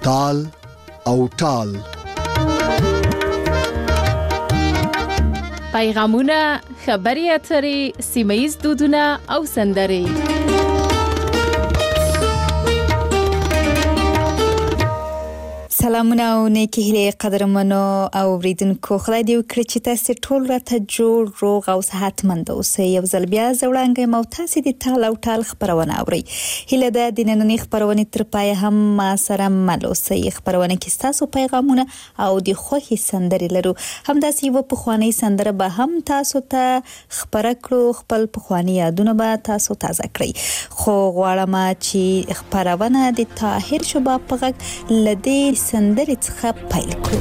تال او ټال. پیغامونه، خبري اترې، سیمه‌ییز دودونه او سندرې. سلامونه او نیکی هیله قدرمنو او اوریدونکو، خدای دې وکړي چې تاسو ټول راته جوړ روغ او صحتمند اوسئ. یو ځل بیا زوړانګې مو تاسو د تال او ټال خبرونه اورئ. هیله ده د نننۍ خبرونه تر پای هم ما سره مل اوسئ. خبرونه کې تاسو پیغامونه او د خوښي سندرې لرو. همداسې یو پخوانی سندره به هم تاسو ته خبره کړو، خپل پخوانی یادونه به تاسو تازه کړئ. خو غواړم چې خبرونه د طاهر شوبا په غږ لدې سندرې څخه پیل کړو.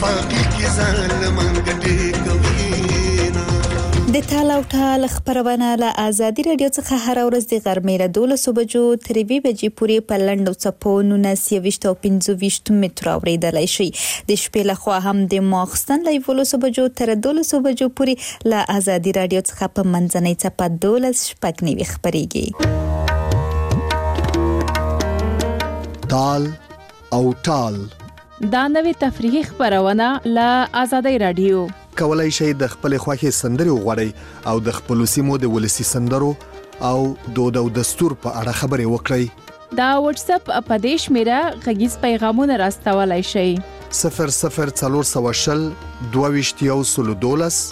باقي کې ځان منګټې کوي د تالاو ټال خبرونه له ازادي رادیو څخه هر ورځ د غرمې له 12 بجو تر 2 بجې پورې په لنډو څپو 19 او 25 متر اوریدلای شي. د شپې له خوا هم د ماخستن له 12 بجو تر 12 بجو پورې له ازادي رادیو څخه په منځنۍ څپه 12 شپږ نیوي خبريږي. تال او ټال دا نوې تفریحي خبرونه له ازادي رادیو. کولای شئ د خپل خوښي سندري وغوړئ او د خپل سیمو د ولسی سندرو او دود او دستور په اړه خبري وکړئ. دا واتس اپ اپدیش میرا غږیز پیغامونه راستولای شئ. 0040 22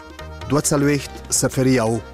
22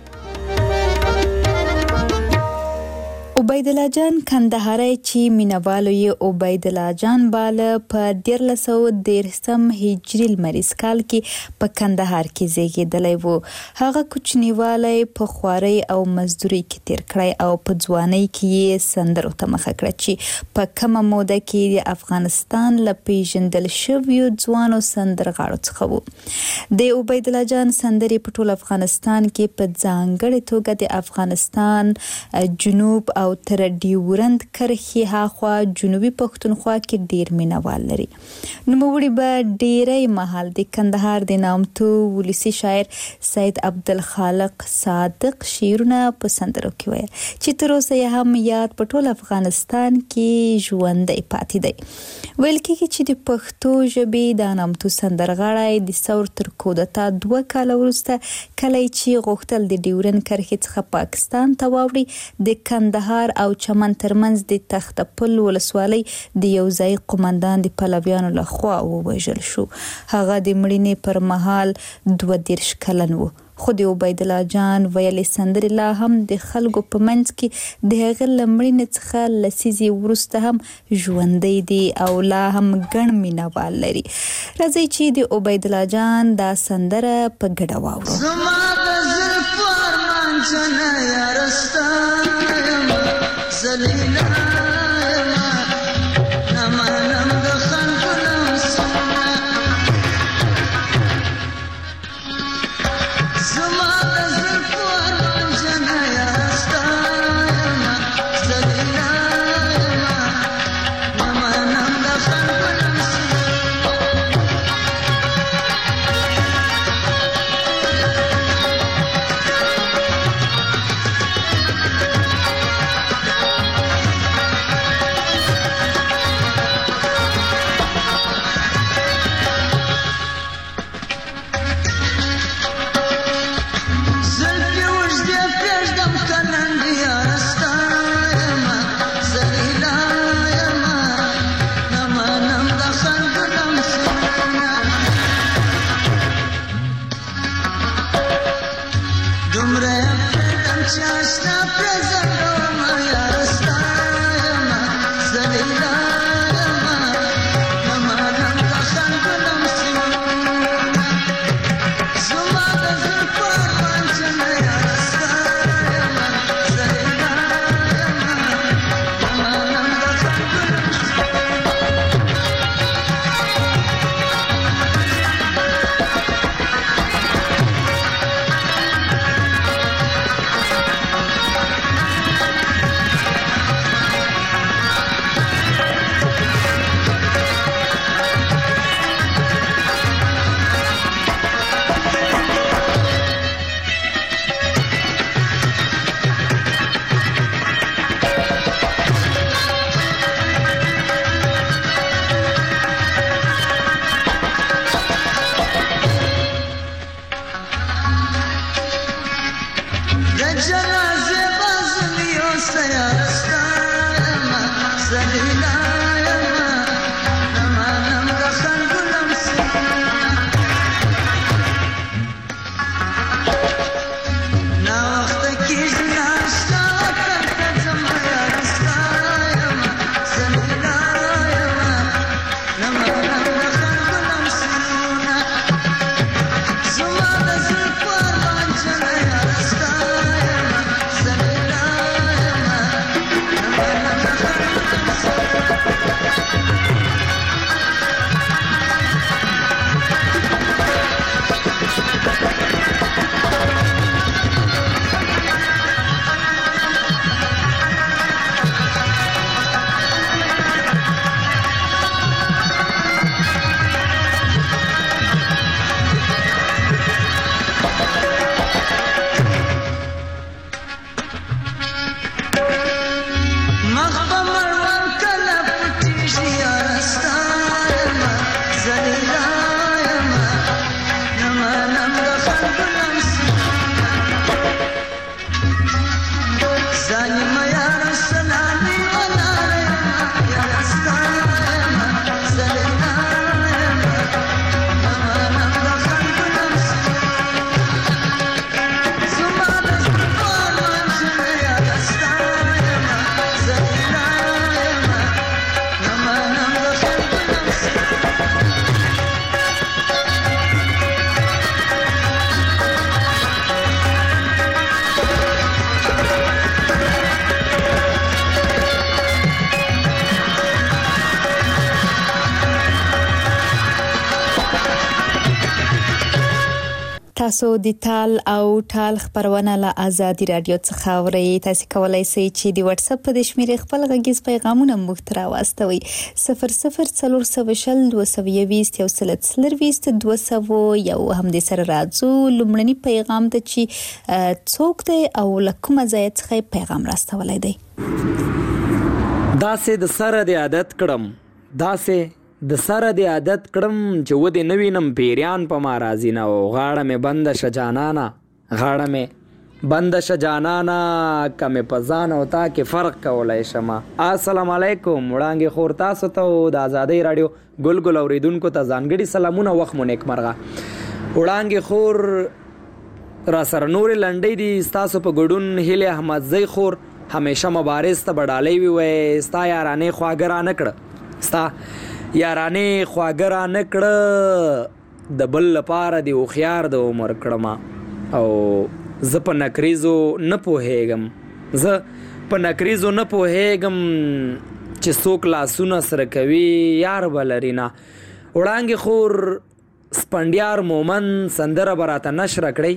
عبید الله جان کندهاري چې مینوالو یې عبید الله جان بال په 1313 هجری لمریز کال کې په کندهار کې زیږیدلی وو. هغه کوچنیوالی په خواري او مزدوري کې تیر کړی او په ځوانۍ کې سندرو ته مخه کړه چې په کومه موده کې د افغانستان له پیژندل شویو ځوانو سندرغاړو څخه وو. د عبید الله جان سندري په ټول افغانستان کې په ځانګړې توګه د افغانستان جنوب او تر ډیورند کرښې هاخوا جنوبي پښتونخوا کې ډیر مینوال لري. نوموړي به ډیری مهال د کندهار د نامتو ولسی شاعر سید عبدالخالق صادق شعرونه په سندرو کې ویل چې تر اوسه یې هم یاد په ټول افغانستان کې ژوندۍ پاتې دی. ویل کېږي چې د پښتو ژبې د نامتو سندرغاړی د ثور تر کودتا 2 کال وروسته کله چې غوښتل د ډیورند کرښې څخه پاکستان ته واوړي د کندهار او چمن ترمنځ د تختپل ولسوالۍ د یو ځای قومندان د پلویانو لخوا ووژل شو. هغه د مړینې پر مهال 22 کلن و. خو د عبید الله جان ویلې سندرې لا هم د خلکو په منځ کې د هغه لمړینې څخه لسیزې وروسته هم ژوندۍ دي او لا هم ګڼ مینوال لري. راځئ چې د عبید الله جان دا سندره په ګډه واورو. زما د زلفو ارمان جنه یارستا زلیلا نمانم د خلقو سنا زما د زلفو ارمان جنه یارستا زلیلا نمانم د خلقو سنا تاسو د ټال او ټال خبرونه له آزادي رادیو څخه اورئ. تاسو کولای شئ چې د واتس اپ په شمیرې خپل غږیز پیغامونه موږ ته راواستوئ 004020 یو هم د سره راځو. لومړنی پیغام ته چې څوک دی او لکه ځای څخه پیغام راستولای دی. داسې د سره د عادت کړم چې و دې نوینم پیریان په ما راځي نه او غاړه مې بنده شه جانانا کمې په ځان او تا کې فرق کولای شمه. السلام علیکم وړانګې خور تاسو ته د آزادۍ رادیو ګل اوریدونکو ته ځانګړي سلامونه. وخت مو نیکمرغه. وړانګې خور را سره نورې لنډۍ دي. ستاسو په ګډون هیلې احمدزۍ خور همیشه مبارز ته بډالۍ وي. ستا یارانې خواږه را نه کړه د بل لپاره دی هوښیار د عمر کړمه. او زه په نکریزو نه پوهیږم چې څوک لاسونه سره کوي یار بلري نه. وړانګې خور سپنډیار مومن سندره به راته نشره کړئ.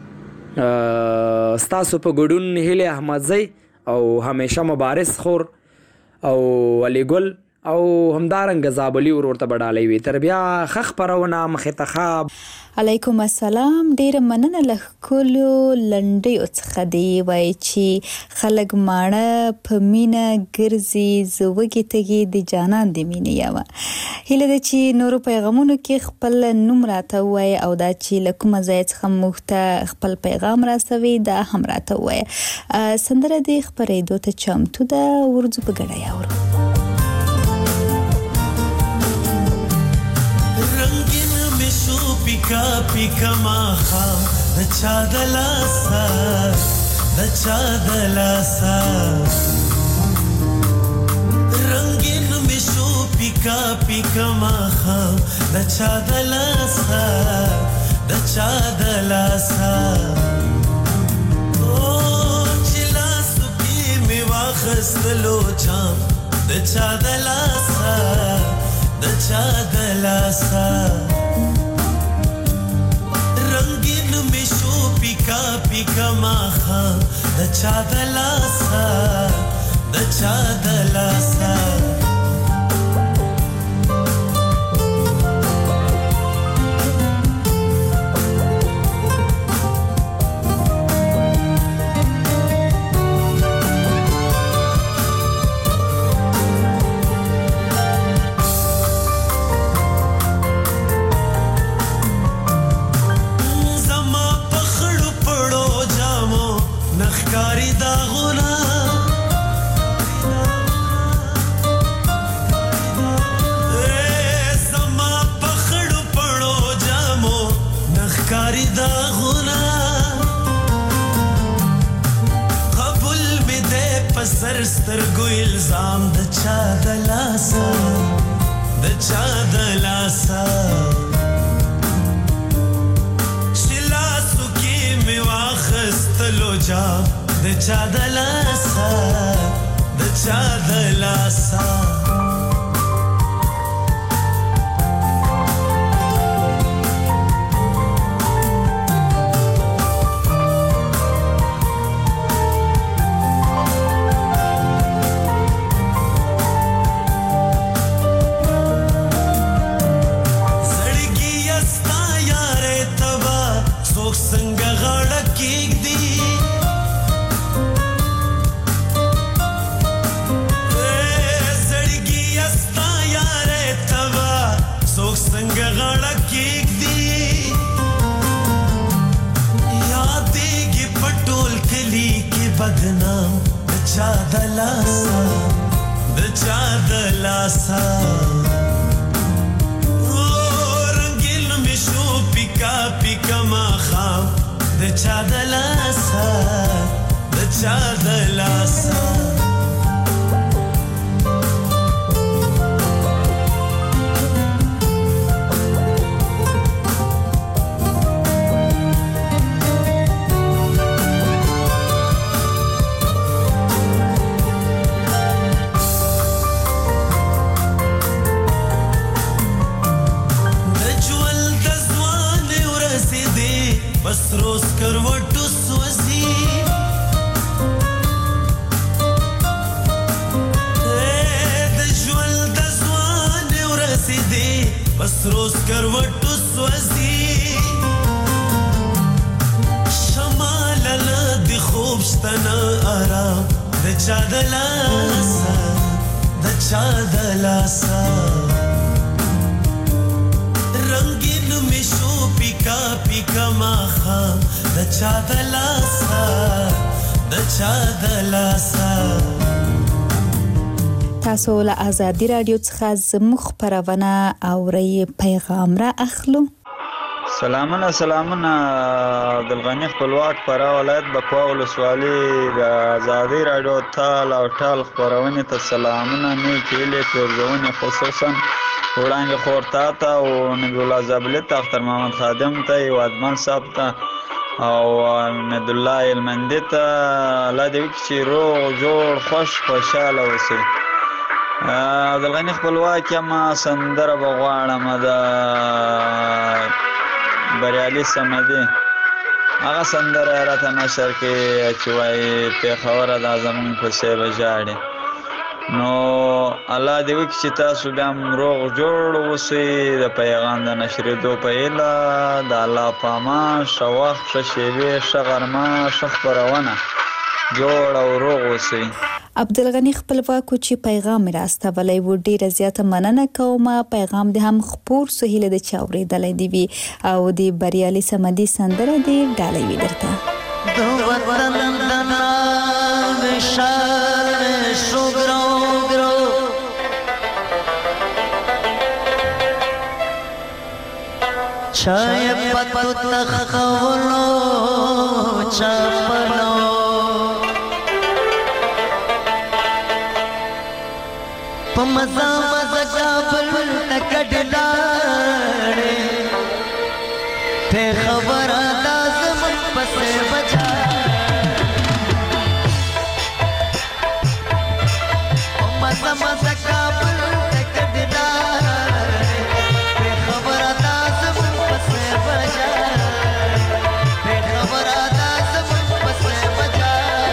ستاسو په ګډون هیلې احمدزۍ او همیشه مبارز خور او علی ګل او همدارنګه زابلی ورته بډالۍ وي. تر بیا ښه خپرونه مخې ته ښه. علیکم السلام. ډیره مننه له ښکلو لنډیو څخه دی. وایي چې خلک ماړه په مینه ګرځي، زه وږې تږې د جانان د مینې یمه. هیله ده چې نورو پیغامونو کې خپل نوم راته ووایه او دا چې له کومه ځای څخه موږ ته خپل پیغام راسوي دا هم راته ووایه. سندره د خپرېدو ته چمتو ده. ورځو په ګډه یاورو. پیکا پیکا ماخا د چا د لاسا رنگین مشو پیکا پیکا ماخا د چا د لاسا او چلا سکی می واخستلو چام د چا د لاسا رنگین مشو پیکا پیکا ماخا د چا د لاسا سترګو الزام د چا د لاسا شلاسو کې می واخستلو جام د چا د لاسا بدنام د چا د لاسا رنگین مشو پیکا پیکا ماخا د چا د لاسا بس روز کروټو سوځي شمال له د خوب شتنه آرام د چا د لاسه رنگین می شو پیکا پیکا ماخا د چا د لاسه تاسو له آزادي رادیو څخه زموږ خبرونه اورئ پیغام را اخلو. سلامونه عبدالغنی خپلواک فرا ولایت بکوا ولسوالي د آزادي رادیو تال او ټال خبرونه ته سلامونه نیکې له پرځونه خصوصا وړاندې خورتا ته او نبی الله زابل ته اختر محمد خادم ته او ادمان صاحب ته او احمد الله المندي ته الله دې چې روغ جوړ خوشاله اوسئ. عبدالغنی خپلواک ما سندره بغواړم د بریالي سمدي هغه سندره راته نشر کې چې وایي پیښور د زمون په څیر بجاړي نو الله دې وکړي چې تاسو بیا روغ جوړ اوسئ د پیغام د نشریدو په هیله د الله په امان ښه وخت ښه شیبې ښه غرمه ښه خپرونه جوړ او روغ اوسئ. عبدالغنی خپلواکو چې پیغام راستولی و ډیره زیاته مننه کوم. پیغام دې هم خپور سو هیله د چا اورېدلی دی وي او د بریالي سمدي سندره دې ډالۍ وي درته. د وطن د نام شان شوګرو ګرو چای پتو تخولو چپلو مزا کابل تکډلاړې ته خبر لازم پسې بچا مزا کابل تکډلاړې ته خبر لازم پسې بچا ته خبر لازم پسې بچا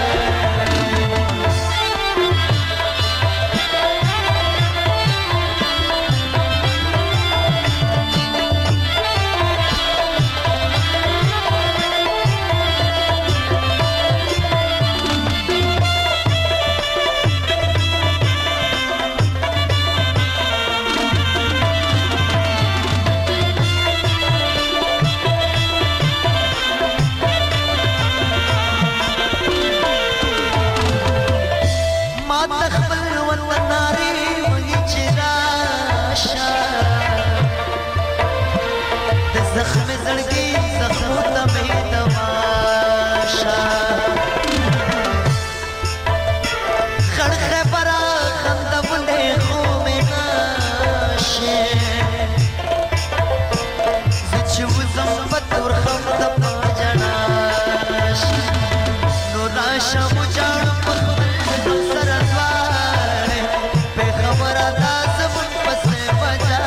زخم زړګي زخمو ته مې تماشا خړ خبره خندولې خو مې ناشه زه چې وزم په تور خم د پاجنا نو راشه مو جاړو په خپل سره ځوانې په خبره دا زمون پسې بجا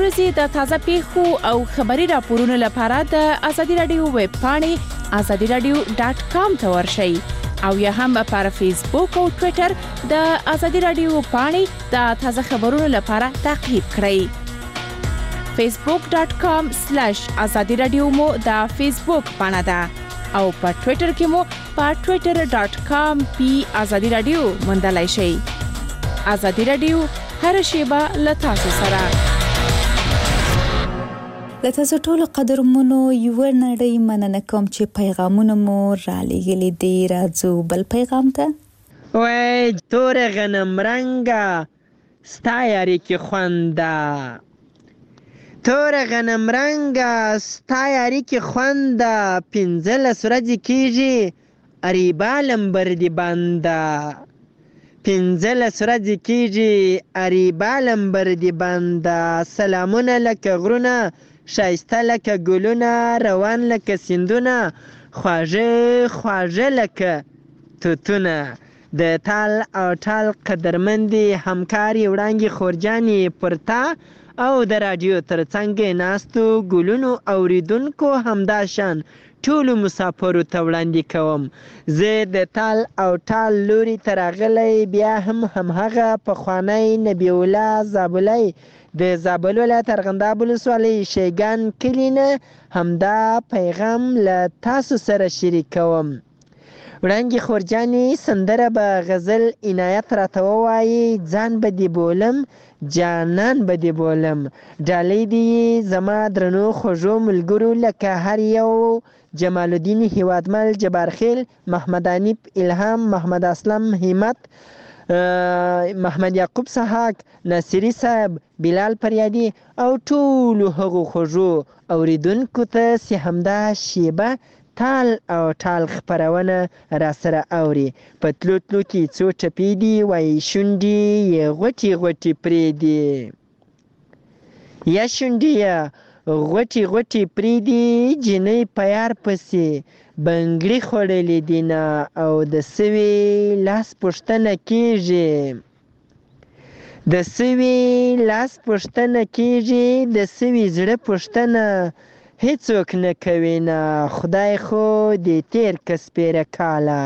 ورځې د تازه پیښو او خبري راپورونو لپاره د ازادي رادیو ویب پاڼې azadiradio.com ته ورشئ او یا هم پر فیسبوک او ټوئیټر د ازادي رادیو پاڼې د تازه خبرونو لپاره تعقیب کړئ. facebook.com/azadiradio مو د فیسبوک پاڼه ده او په ټوئیټر کې مو په twitter.com/azadiradio موندلای شئ. ازادي رادیو هر شیبه له تاسو سره. د تاسو ټولو قدرمنو یو نړۍ مننه کوم چې پیغامونه مو را لېږلي دي. راځو بل پیغام ته. وای تور غنم رنګه ستا یاري کې خونده، تور غنم رنګه ستا یاري کې خونده، 15 ورځې کېږي اریبا لمبر دی بنده، 15 ورځې کېږي اریبا لمبر دی بنده، سلامونه لکه غرونه شایسته لکه ګلونه، روان لکه سیندونه، خواږه خواږه لکه توتونه. د تال او ټال قدرمندې همکاري وړانګې خورجانې پرتا او د رادیو ترڅنګ ناستو ګلونو اوریدونکو همداشان ټولو مسافرو ته وړاندې کوم. زه د تال او ټال لوري ته راغلی بیا هم همهغه پخوانی نبی الله زابلی د زابل ولایت ارغنداب ولسوالۍ شیګان کلي نه همدا پیغام له تاسو سره شریکوم. وړانګې خورجانې سندره به غزل عنایت راته ووایي، ځان به دې بولم جانان به دې بولم، ډالۍ دې زما درنو خوږو ملګرو لکه هر یو جمال الدین هیوادمل، جبارخیل، محمد انیب، الهام، محمد اسلم، همت، محمد یعقوب سحاق، ناصری صاحب، بلال پریادي او ټولو هغو خوږو اوریدونکو ته چې همدا شیبه تال او ټال خپرونه را سره اوري. په تلو تلو کې څو ټپې دي وایي شونډې یې غوټې غوټې پرېږدي، یا شونډې یې غوټې غوټې پرېږدي، جینۍ په یار پسې بنګړي خوړلې دینه او د سوي لاس پوښتنه کېږي، د سوي لاس پوښتنه کېږي، د سوي زړه پوښتنه هیڅوک نه کوي نه، خدای خو دې تیر که سپېره کاله،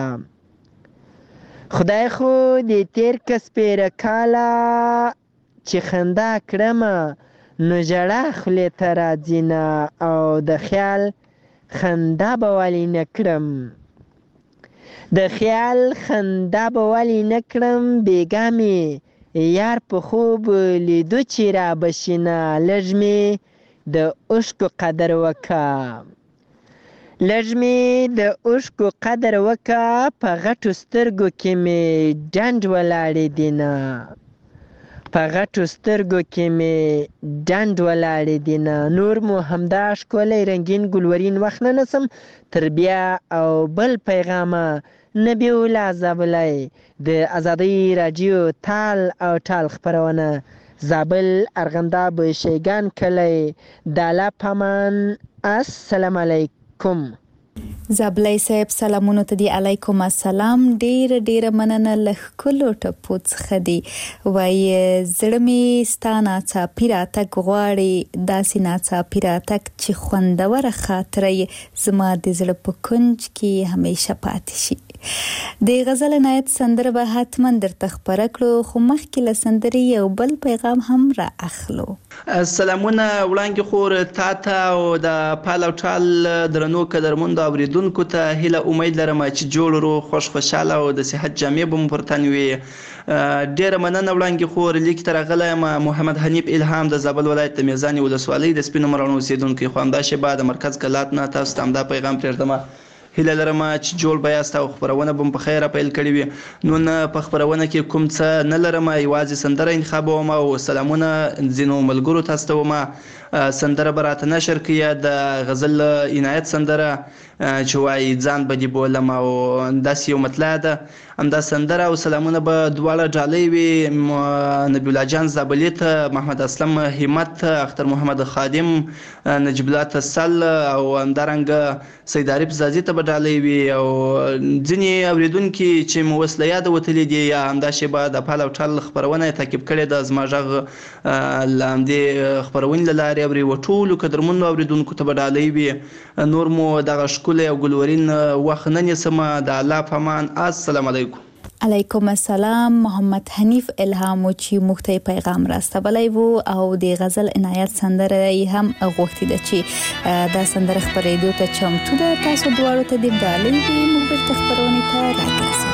خدای خو دې تیر که سپېره کاله، چې خندا کړمه نو ژړا خولې ته راځي نه، او د خیال خندا به ولې نه کړم، د خیال خندا به ولې نه کړم، بېګا مې یار په خوب لیدو چې را بشینه، لږ مې د اوښکو قدر وکه، لږ مې د اوښکو قدر وکه، په غټو سترګو کې مې ډنډ ولاړې دینه، په غټو سترګو کې مې ډنډ ولاړې دینه. نور مو همدا ښکلی رنګین ګلورین وخت نه نسم تر بیا او بل پیغامه. نبی الله زابلی د ازادۍ راډیو تال او ټال خپرونه، زابل ارغنداب شیګان کلی، داله پامان. السلام علیکم. زابلی صاحب سلامونو ته دی علیکم السلام. ډیره مننه له ښکلو ټپو څخه دی. وایي زړه مې ستا ناڅاپي راتګ غواړي، داسې ناڅاپي راتګ چې خوندوره خاطره یې زما د زړه په کنج کې همیشه پاتې شي. د غزل عنایت سندره به حتما درته خپره کړو، خو مخکې له سندرې یو بل پیغام هم را اخلو. سلامونه وړانګې خور تا ته او د پال او ټال درنو قدرمندو اوریدونکو ته، هیله امید لرم چې جوړ روغ خوش خوشحاله او د صحت جامې به مو پر تن وي. ډیره مننه وړانګې خور. لیک ته راغلی یم محمد حنیف الهام د زابل ولایت د میزانې ولسوالۍ د سپینو مراڼو اوسېدونکی، خو همدا شیبه د مرکز کلات نه تاسو ته همدا پیغام پرېږدم. هیله لرم چې جوړ به یاست او خپرونه به په خیره پیل کړې وي. نن په خپرونه کې کوم څه نه لرم، یوازې سندره انتخابوم او سلامونه ځینو ملګرو ته استوم. سندره به راته نشر کړي د غزل عنایت سندره چې وایي ځان به دې بولم او داسې یو مطلع ده. همدا سندره او سلامونه به دواړه ډالۍ وي نبی الله جان زابلي ته، محمد اسلم همت، اختر محمد خادم، نجیب الله تسل او همدارنګه سید عارف زازي ته به ډالۍ وي او ځینې اورېدونکي چې مو اوس له یاده وتلي دي یا همدا شیبه د پال او ټال خپرونه تعقیب کړې ده زما غږ له همدې خپرونې له لارې اوري و ټولو قدرمنو اورېدونکو ته به ډالۍ وي. نور مو دغه ښکلی او ګلورین وخت نه نیسمه. د الله په امان. السلام علیکم. علیکم السلام. محمد حنیف الهام چې موږ ته پیغام راستولی وو او د غزل عنایت سندره یې هم غوښتې ده چې دا سندره خپرېدو ته چمتو ده. تاسو دواړو ته دې ډالۍ وي. موږ بیرته خپرونې ته راګرځو.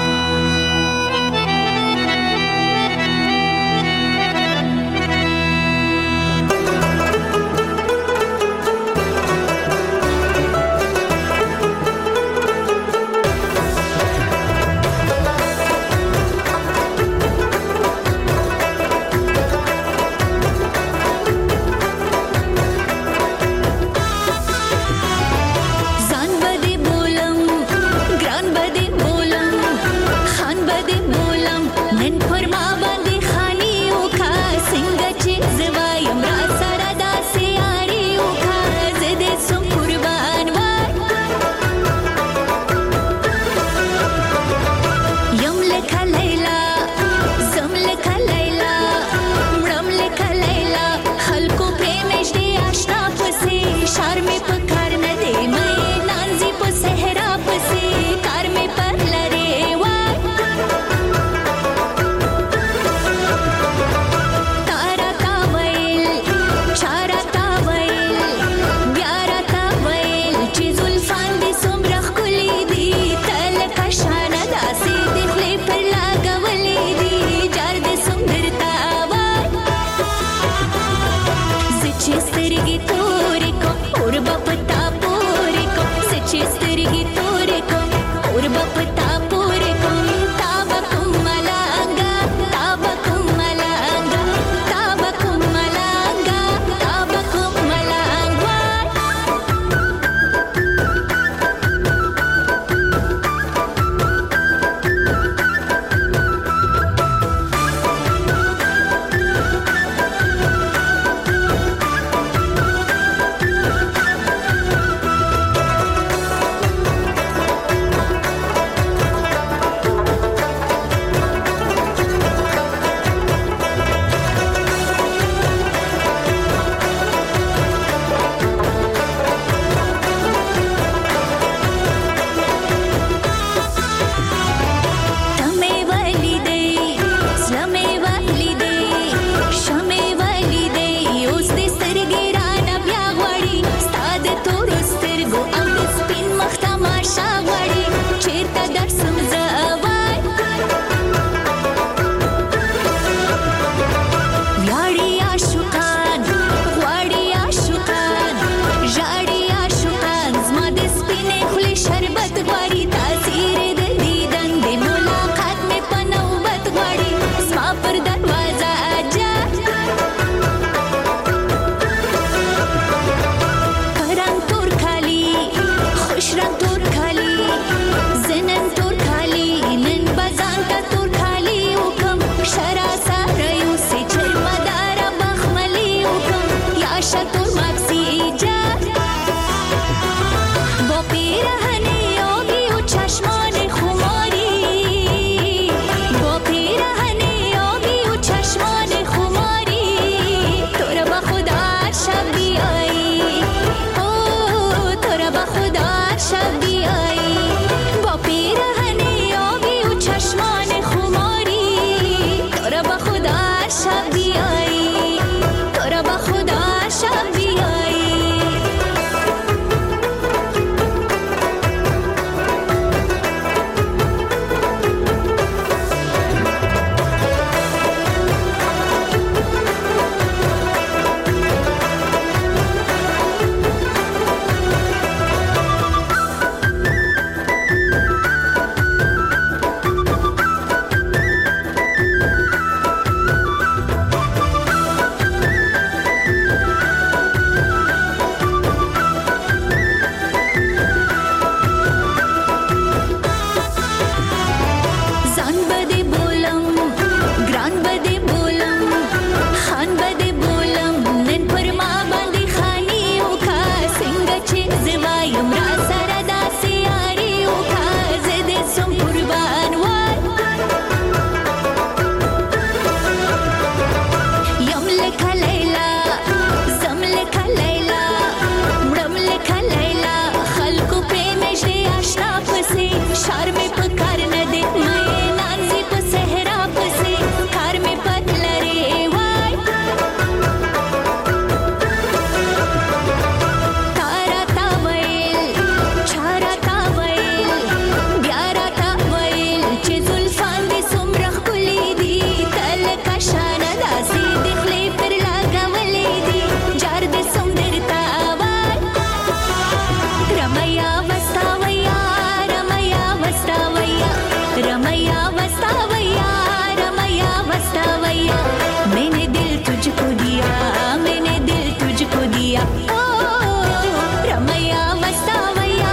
रमैया वस्तावैया रमैया वस्तावैया मैंने दिल तुझको दिया मैंने दिल तुझको दिया ओ रमैया वस्तावैया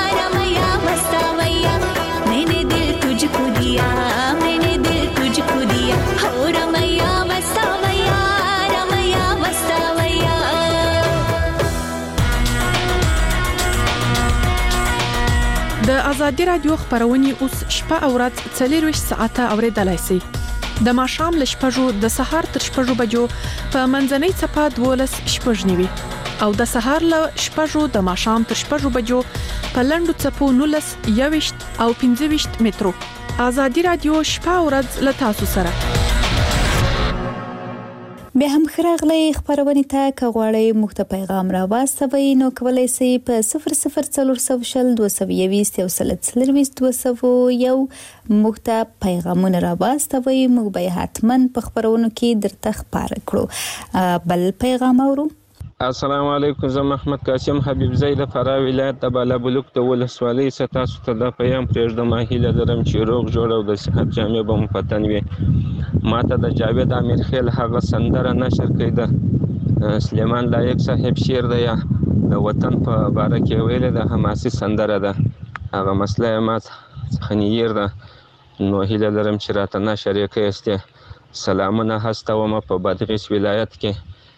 मैंने दिल तुझको दिया मैंने दिल तुझको दिया हो रमैया वस्तावैया د ازادي رادیو خبرونه اوس شپه او ورځ 24 ساعته اوریدلای شئ د ماښام ل شپږو د سهار تر شپږو بجو په منځنۍ صفه 12 شپږنیوي او د سهار ل شپږو د ماښام تر شپږو بجو په لندو صفو 19 21 او 25 مترو ازادي رادیو شپه او ورځ ل تاسو سره به هم خراغلی خبرونه ته کغواړی مخته پیغام را واستوي نو کولای شئ په 0040 220 یو مخته پیغامونه را واستوي موږ به حتما په خبرونو کې درته خبر کړو بل پیغام اورو السلام علیکم زه محمد قاسم حبیب زید فرا ولایت د بالا بلوک د ولسوالۍ ستاسو ته د پیغام پرېږدم هیله لرم چې روغ جوړ او د صحت جامې به مو په تن وي ماته د جاوید امیر خیل هغه سندره نشر کړې ده سلیمان لایق صاحب شعر دی د وطن په باره کې ویلې ده حماسي سندره ده هغه مسله ما څخه نیر ده نو هیله لرم چې راته نشر یې کړئ سلامونه هستوم په بادغیس ولایت کې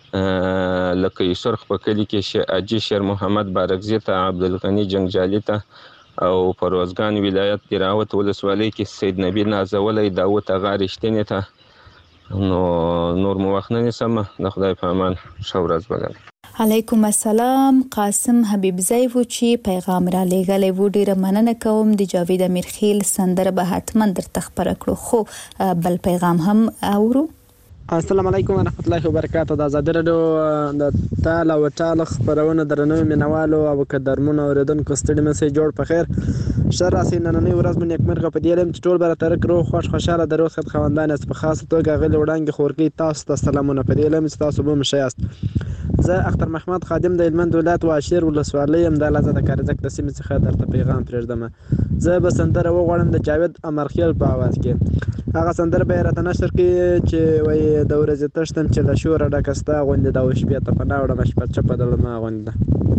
لکه سرخ په کلی کې اجي شیر محمد بارکزی ته عبدالغنی جنگجالي ته او پروازګان ولایت دراوت ولسوالۍ کې سید نبی نازولی داوود اغا رښتینې ته نو نور مو وخت نه نیسم د خدای په امان ښه ورځ ولرئ علیکم السلام قاسم حبیب زیو چې پیغام را لېږلی و ډیره مننه کوم د جاوید امیر خیل سندره به حتما درته خبره کړو خو بل پیغام هم اورو السلام علیکم ورحمت الله وبرکاته د ازادي رادیو د تاله او ټاله خبرونه درنو مینوالو او قدرمنو اوریدونکو ستړي مې سي جوړ په خیر شر راسي نننې ورځ مې نیکمرغه په دې لم چې ټول بر تر کړو خوشاله د روغ خد خوندان است په خاصه توګه غل وړاندې خورګي تاسو ته سلامونه په دې لم چې تاسو به مشایست زه اختر محمد خادم د هلمند ولایت واشیر ولسوالۍ هم د لازم د کارزک د سیمې څخه درته پیغام پرېږدم زه به سندره وغواړم د جاوید امرخیل په आवाज کې هغه سندره به راته نشر کې چې وای د ورځې تشتم چې له شوره ډکستا غوندې د وشبې ته پناوړه مشپړ چپه د ما غونده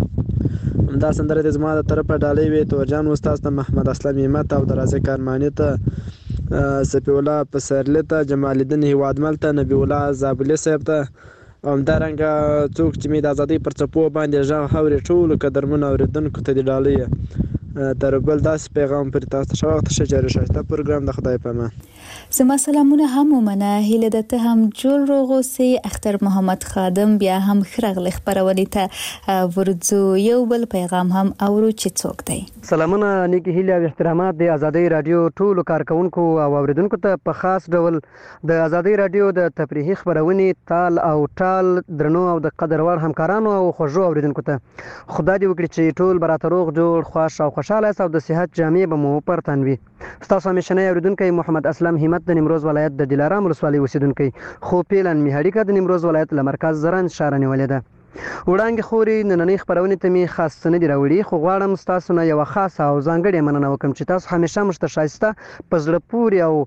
دا سندره د زما د طرفه ډالۍ وي تورجان استاد ته محمد اسلام همت او درازه کارمانی ته سپی الله پسرلی ته جمال الدین هوادمل ته نبی الله زابلی صاحب ته همدارنګه څوک چې مې د ازادۍ پر څپو باندې ژغ هورې ټولو قدرمنو اوریدونکو ته د ډالۍ تر بل داسې پیغام پر تاسو ته وخت شجره شایسته پروګرام د خدای په امان زما سلامونه هم ومنه هیله ده ته هم جوړ روغ اوسې اختر محمد خادم بیا هم خرغلی خبرونې ته ورځو یو بل پیغام هم اورو چې څوک دی سلامونه نیکی هیله او احترامات د ازادۍ رادیو ټولو کارکونکو او اوریدونکو ته په خاص ډول د ازادۍ رادیو د تفریحي خبرونې تال او ټال درنو او د قدر وړ همکارانو او خوږو اوریدونکو ته خدای دې وکړي چې ټول براته روغ جوړ خوښ او خوشاله او د صحت جامې به مو پر تن وي ستاسو همیشنی اوریدونکی محمد اسلم همت د نیمروز ولایت د دلارام ولسوالۍ اوسیدونکی خو پیلن میهاړي کا د نیمروز ولایت له مرکز زرن شهر نیولې ده وړاندې خوري نننۍ خبرونه ته می خاص نه دی راوړي خو غواړم تاسو نه یو خاصه او ځانګړې مننه وکم چې تاسو همیشه مشته شایسته پزړه پوري او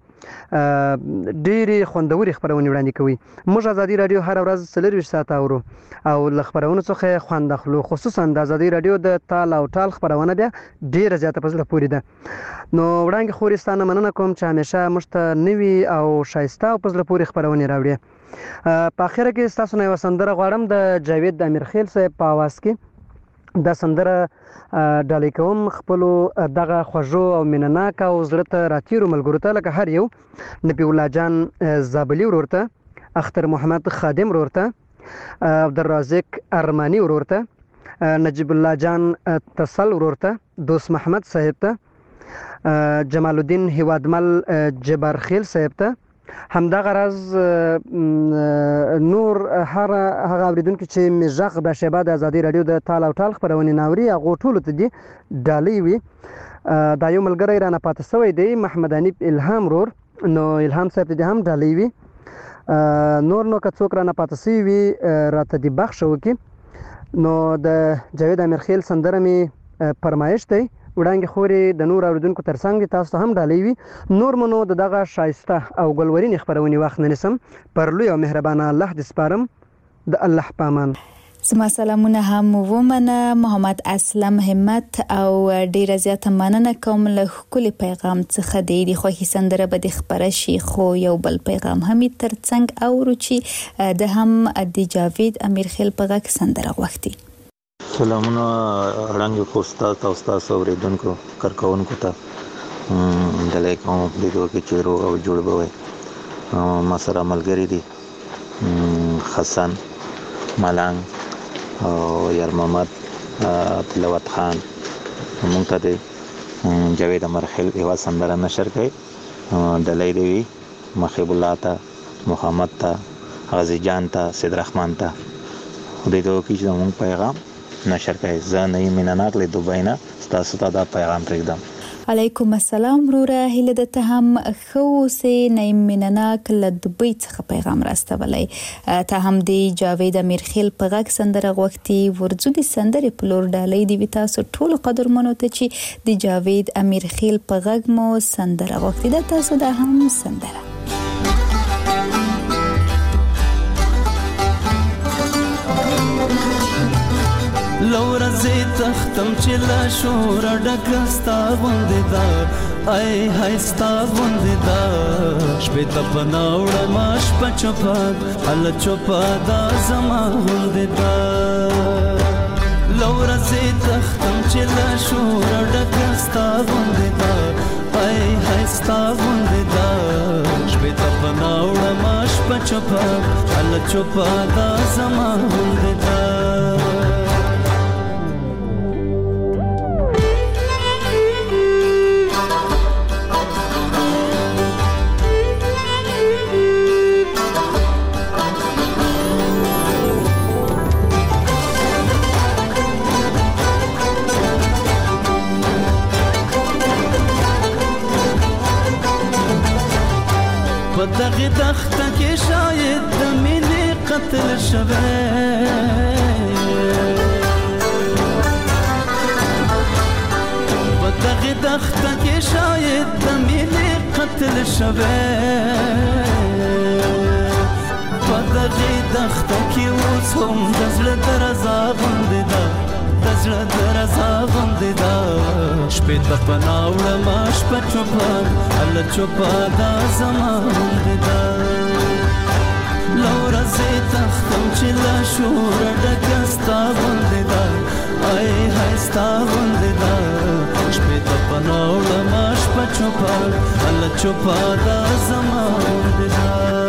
ډېری خوندوري خبرونه وړاندې کوي موږ ازادي رادیو هر ورځ 24 ساعت اورو او ل خبرونه څخه خوند اخلو خصوصا د ازادي رادیو د تال او ټال خبرونه بیا ډېر زیاته پزړه پوري ده نو وړاندې خوري ستانه مننه کوم چې همیشه مشته نوي او شایسته او پزړه پوري خبرونه راوړي په اخر کې تاسو نه وسندره غواړم د جاوید امیر خیل صاحب په आवाज کې د سندره ډالۍ کوم خپل دغه خوږو او مینناک او زړه ته راتیرو ملګرو ته لکه هر یو نبی الله جان زابلی ورورته اختر محمد خادم ورورته عبدالرازق ارمانی ورورته نجیب الله جان تصل ورورته دوست محمد صاحب ته جمال الدین هوادمل جبار خیل صاحب ته همدا غرض نور هغه اوریدونکو چې مزغ د شبا د ازادي رادیو د تال او ټال خبرونه ناوري هغه ټول ته دي ډالۍ وي دا یو ملګری رانه پاتې شوی دی محمد انیب الهام رور نو الهام صاحب ته هم ډالۍ وي نور نو که څوک رانه پاتې شوی وي راته دی بخښ وکي نو د جاوید امیر خیل سندره می فرمایش دی وړانګې خورې د نور اوریدونکو ترڅنګ دي تاسو ته هم ډالۍ وي. نور منو د دغه شایسته او ګلورینې خپرونې وخت نه نیسم. پر لوی او مهربانه الله دې سپارم. د الله په امان. زما سلامونه هم ومنه. محمد اسلم همت او ډیره زیاته مننه کوم له ښکلي پیغام څخه د خوښي سندره به د خبره شي. خو یو بل پیغام هم ترڅنګ اورو چې د هم د جاوید امیرخیل په غږ سندره غوښتي. سلامونه وړاندې کوستا تاسو اوریدونکو کارکونکو ته دلته کوم لیدو کې چیرو او جوړ بوي ما سره ملګری دي حسن ملنګ او یار محمد تلاوت خان. مونږ ته د جاوید امیرخیل یو سندره نشر کړي دلته دی محب الله ته محمد ته غازی جان ته سید رحمان ته د دوه کې زموږ پیغام نشر کړي. زه نه مینناک له دوبۍ نه تاسو ته دا پیغام پرېږدم. علیکم السلام وروره. هیله ده ته هم ښه اوسې. نعیم مینناک له دوبۍ څخه پیغام راستولی. ته هم د جاوید امیرخیل په غږ سندره غوښتي. ورځو د سندرې په لور ډالۍ دي تاسو ټولو قدرمنو ته چې د جاوید امیرخیل په غږ مو سندره غوښتي. ده تاسو دا هم سندره لورا زی تختم چې لا شور ډکستا غوندې دا ای هاي ستا غوندې دا شپې ته پناوړه ماش پچپا ال چوپا دا زما غوندې دا لورا زی تختم چې لا شور ډکستا غوندې دا ای هاي ستا غوندې دا شپې ته پناوړه ماش پچپا ال چوپا دا زما غوندې دا دغه دخته کې شاید د مینې قتل شوه په دغه دخته کې شاید د مینې قتل شوه په دغه دخته کې اوس هم د زړه درزا غوندې ده د زړه درزا غوندې ده شپې ته پناوړه ما شپه چوپه الله چوپه دا زما غوندې ده لورا زی تختم چې لا شوره ډکه ستا غوندې ده ای هاي ستا غوندې ده شپې ته پناوړه ما شپه چوپه الله چوپه دا زما غوندې ده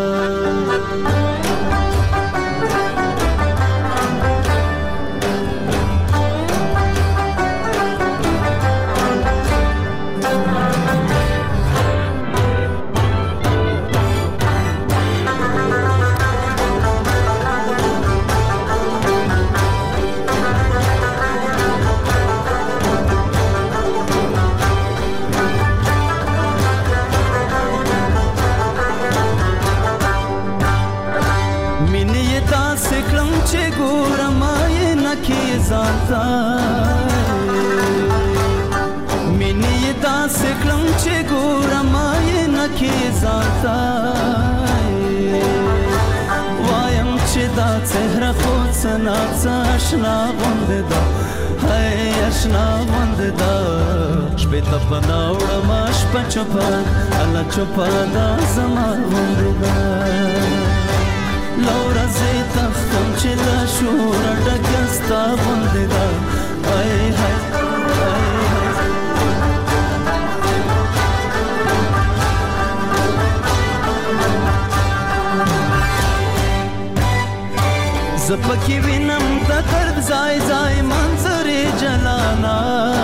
مینې داسې کړم چې ګورم یې نکې ځانته وایم چې دا څهره خو څه ناڅه اشنا غوندې ده هی اشنا غوندې ده شپې ته پناوړم شپه چوپه الله چوپه دا زما غوندې ده لورا زی تختم چې لا شوره ډکه ستا غوندې ده ای هاي زپکی وینم د درد ځای ځای منظرې جلانا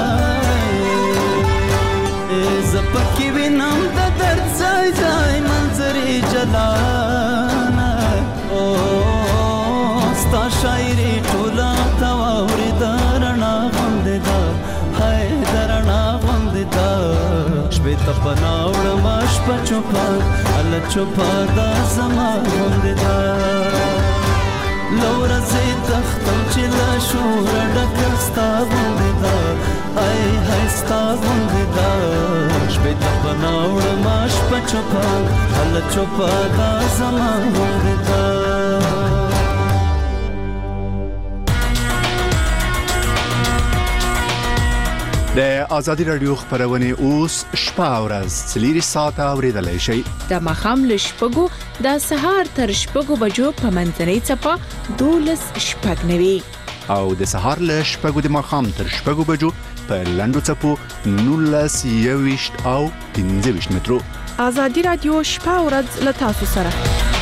زپکی وینم د درد ځای ځای منظرې جلانا او ستا شاعري ټوله تواوري درنا غوندې ده هاي درنا غوندې ده شپې ته پناوړم شپه چوپه الله چوپه دا زما غوندې ده لورځې تختم چې لا شور ډکه ستا غوندې ده ای های ستا غوندې ده شپې ته پناه وړمه شپه چوپه هله چوپه دا زما غوندې ده. د ازادي رادیو خبرونه اوس شپه او ورځ 4 ساعته اوریدلای شئ. د مخام له شپږو د سهار تر شپږو بجو په منځنۍ چپه 12:09 او د سهار له شپږو د مخام تر شپږو بجو په لندو چپو 19:20 او 15 مترو. ازادي رادیو شپه او ورځ له تاسو سره.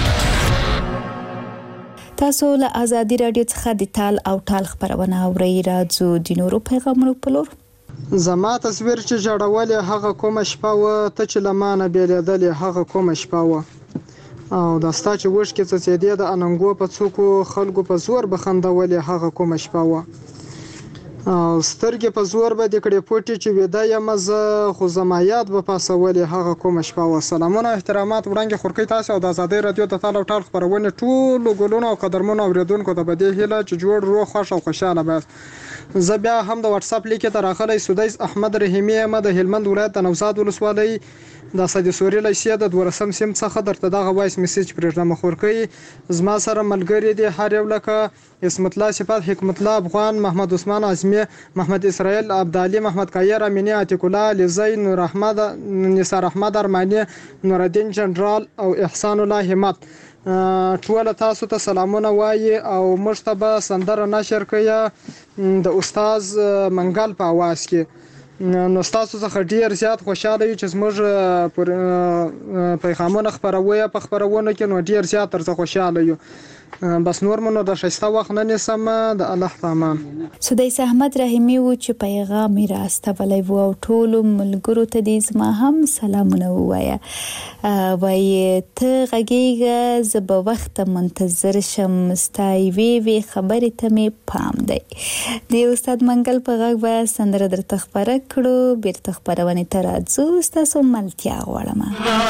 تاسو له ازادي رادیو څخه د تال او ټال خبرونه اورئ. راځو د نورو پیغامونو په لور. زما تصویر چې جوړولې هغه کومه شپه و ته چې لمانه بیلیدلې هغه کومه شپه و او دا ستا چې وښکې څڅېدې د اننګو په څوکو خلکو په زور بخندولې هغه کومه شپه و او سترګې په زور به د کړې پوټې چې ویده یم زه خو زما یاد به پاسولې هغه کومه شپه و. سلامونه احترامات وړاندې خورکۍ تاسو او د ازادۍ رادیو د تال او ټال خبرونه ټولو ګلونو او قدرمنو اوریدونکو ته به دې هیله چې جوړ روغ خوښ او خوشاله باست. زه بیا هم د واتس اپ لیکه ته راغلی سدیس احمد رحیمی یم د هلمند ولایت د نوزاد ولسوالۍ د سید سوري لیسې د 12 سیم څخه درته دغه وایس میسج پرېږدم. خورکۍ زما سره ملګری دي هر یو لکه اسمت الله صفات حکمت الله افغان محمد عثمان اعظمي محمد اسرائیل عبدالي محمد کایر امینی عتیق الله لزی نور احمد نثار احمد ارمانی نور الدین جنرال او احسان الله همت ټول تاسو ته سلامونه وایي او موږ ته به سندره نشر کړئ د استاد منګل په आवाज کې. نو تاسو څخه ډیر زیات خوشاله یو چې موږ پر پیغامونه خبروي په خبرونه کې نو ډیر زیات تر خوشاله یو. بس نور منو د شایسته وخت نه نسم د الله پامان. سدیس احمد رحیمی و چې پیغام راستولای وو او ټول ملګرو ته دې زما هم سلامونه وایا. وای ته غږیږه زه به وخت منتظر شم ستای وی خبرې ته می پام دی. د استاد منګل په غږ به سندره درته خبره کړو بیرته خبرونه ته راځو. تاسو ملتیا غواړم.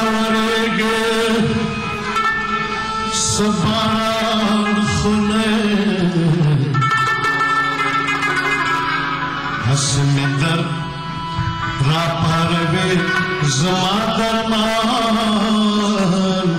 سبحان خونه حسن در را پروی زما درمان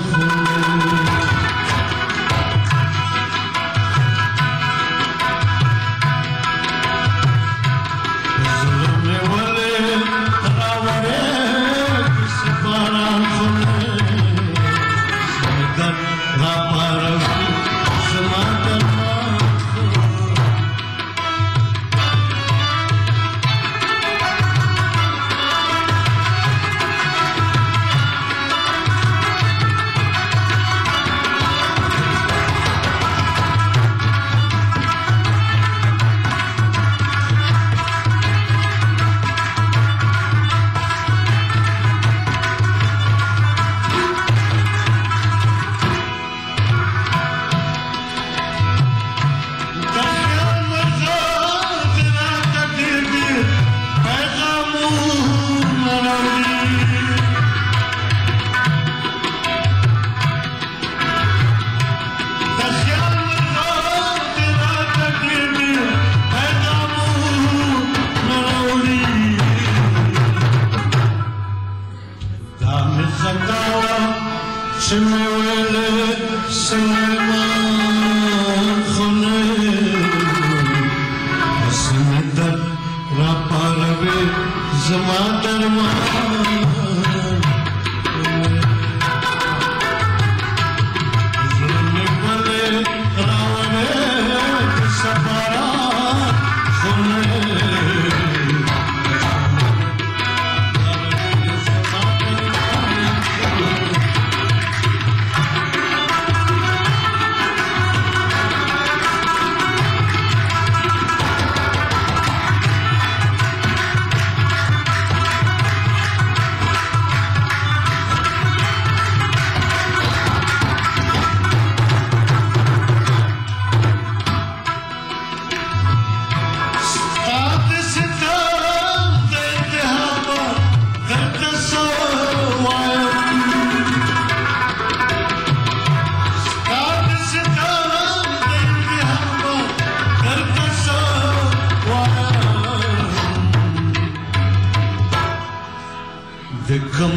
کم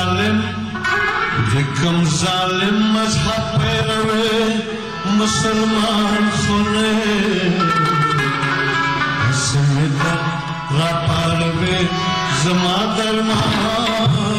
ظالم مذهب پیروے مسلمان خنے اسمیدہ را پاروے زما درمان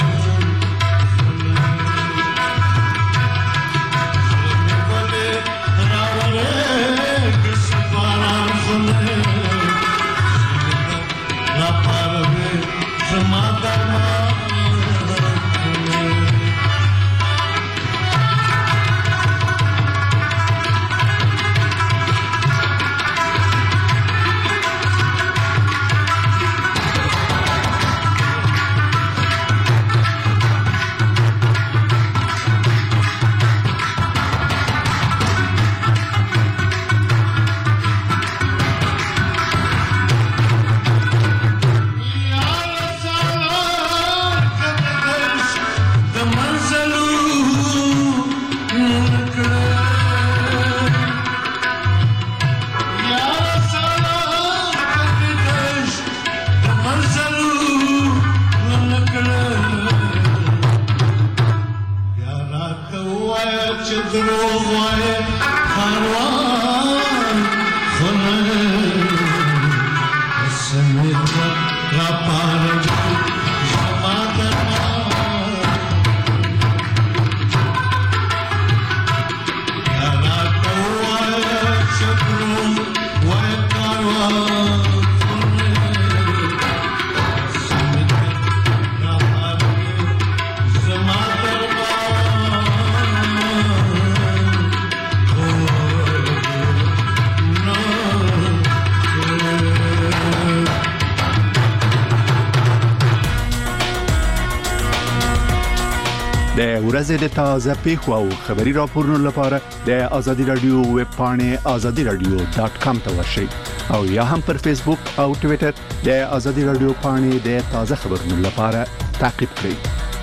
د ورځې د تازه پیښو او خبري راپورونو لپاره د ازادي رادیو ویب پاڼې azadiradio.com ته ورشئ او یا هم پر فیسبوک او ټوئیټر د ازادي رادیو پاڼې د تازه خبرونو لپاره تعقیب کړئ.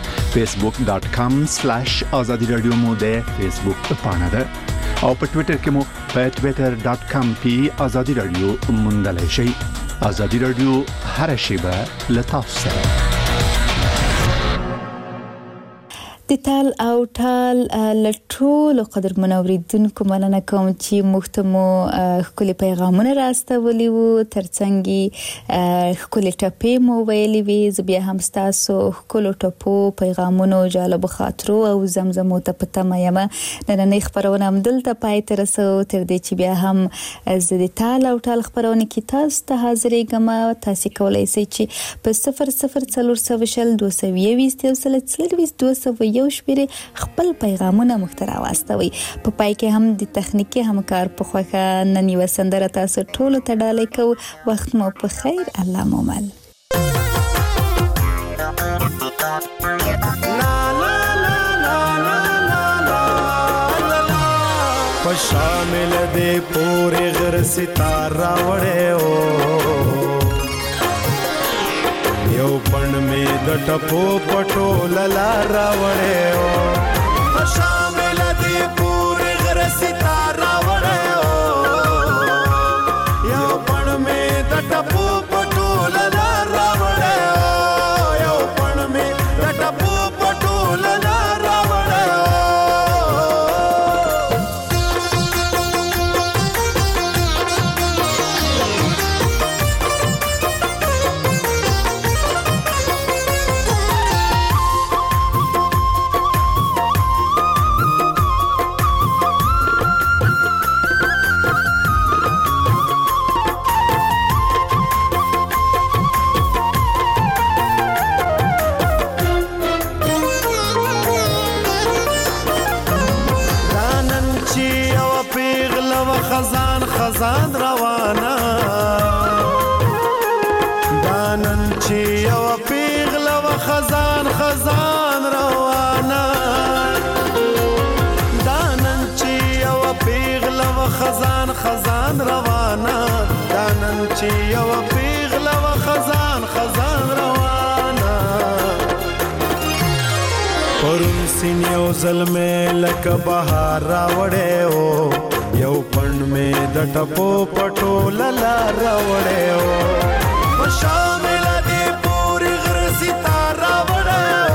facebook.com/azadiradio مو د فیسبوک پاڼه ده او په ټوئیټر کې مو په twitter.com/azadiradio موندلای شئ. ازادي رادیو هر شیبه لتاسو سره. د تال او ټال لټول قدر منوریدونکو مننه کوم چې مختمو خپل پیغامونه راستولي وو ترڅنګ خپل ټپې مو ویلي وي زبیا هم تاسو خپل ټپو پیغامونو جالب خاطرو او زمزمو ته پته مېما نن خبرونه هم دلته پای تر سو تر دې چې بیا هم د تال او ټال خبرونه کې تاسو ته حاضرې ګم تاسو کولای شئ چې په 00402220 یو شپږ خپل پیغامونه مختار واستوي په پای کې هم د تخنیکی همکار په خوخه نن یو سندره تاسو ټول ته ډالې کو وخت مو په خیر الله مومل شامل دې پورې غر ستاره وړې او یو پڼ می د ټپو پټو لاله راوړې او شامل دې پورې غر ستاره وړې او یو پڼ می د ټپو پټو لاله راوړې او یو پڼ می د ټپو پټو لاله راوړې خزان روانه دانن چې یو پیغله و خزان روانه دانن چې یو پیغله و خزان روانه دانن چې یو پیغله و خزان روانه پرون سین یو ظلمه لکه بهار راوړې او یو پڼ می د ټپو پټو لاله راوړې او شامل دې پورې غر ستاره راوړې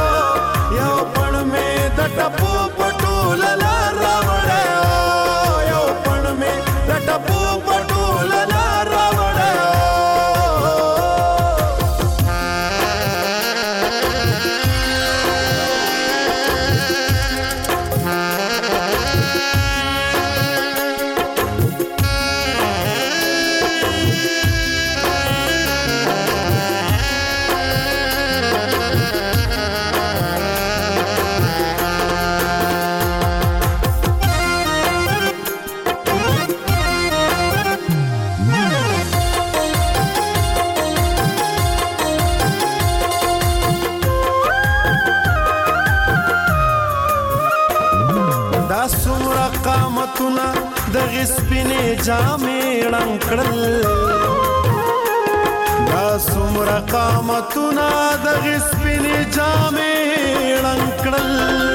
قامتونه دغې سپینې جامې ړنګ کړل دا څومره قامتونه دغې سپینې جامې ړنګ کړل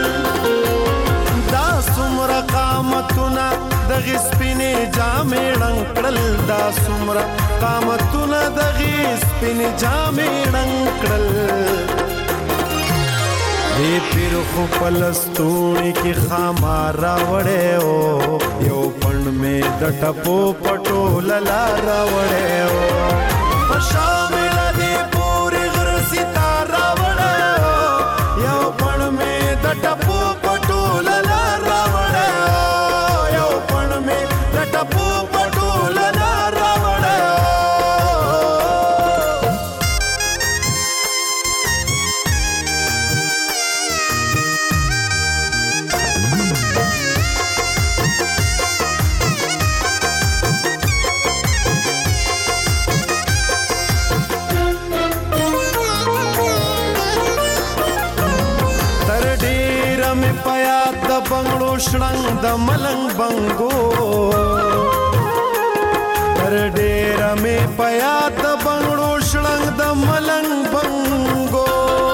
دا څومره قامتونه دغې سپینې جامې ړنګ کړل دا څومره قامتونه دغې سپینې جامې ړنګ کړل دې پیر خو په لستوڼي کې خامار راوړی و یو پڼ مې د ټپو پټوله لار راوړی و په شامله دې پورې غره ستار راوړی و یو پڼ مې د ټپو پټوله لار راوړی و یو پڼ مې د ټپو پټوله لار راوړی و بنگړو شړنګ د ملنګ بنګو تر ډېره مې په یاد د بنگړو شړنګ د ملنګ بنګو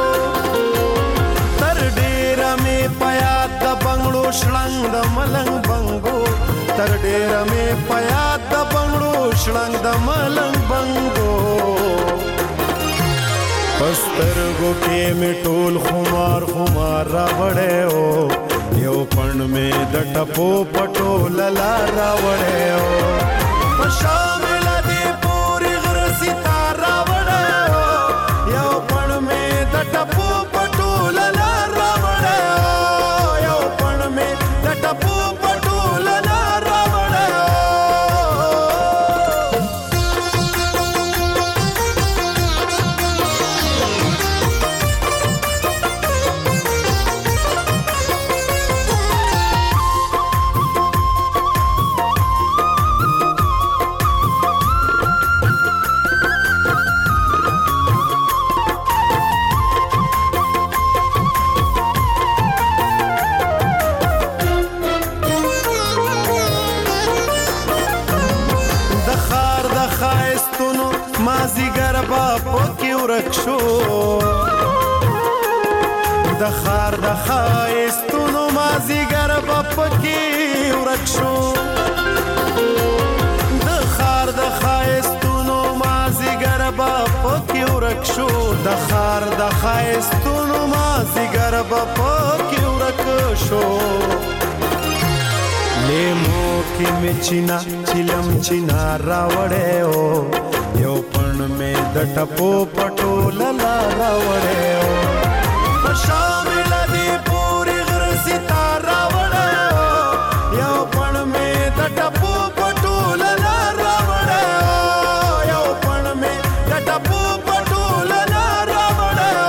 تر ډېره مې په یاد د بنگړو شړنګ د ملنګ بنګو تر ډېره مې په یاد د بنگړو شړنګ د ملنګ بنګو پسترګو کې مې ټول خمار خمار راوړی و یو پڼ مې د ټپو پټوله لار راوړی و په شامله دې پورې غره ستار راوړی و یو پڼ مې د ټپو پټوله لار راوړی و یو پڼ مې د ټپو پټوله لار راوړی و مازیګر با پکې ورک شو د ښار د ښایستونو مازیګر با پکې ورک شو د ښار د ښایستونو مازیګر با پکې ورک شو د ښار د ښایستونو مازیګر با پکې ورک شو لیمو کې مې چینا چیلم چینا راوړی و یو پڼ مې د ټپو پټوله لار راوړی و په شامله دې پورې غره ستار راوړی و یو پڼ مې د ټپو پټوله لار راوړی و یو پڼ مې د ټپو پټوله لار راوړی و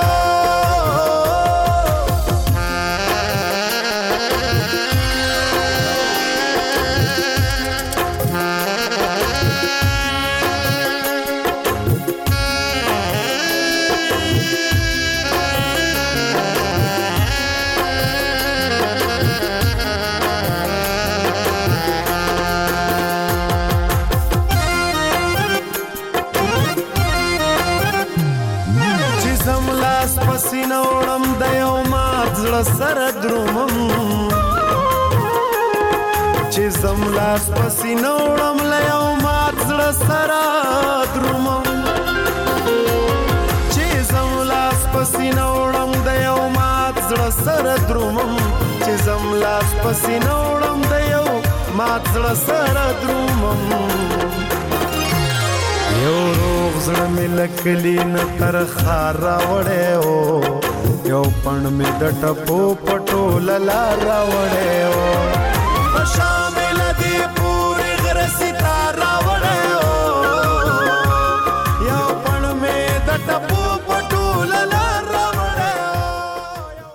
پسینه وړم د یو مات زړه سره درومم چې زم لاس پسینه وړم له یو مات زړه سره درومم چې زم لاس پسینه وړم د یو مات زړه سره درومم چې زم لاس پسینه وړم د یو مات زړه سره درومم یو روغ زړه مې لکلی نه تر ښار راوړی و یو پڼ مې د ټپو پټوله لار راوړی و په شامله دې پورې غره ستار راوړی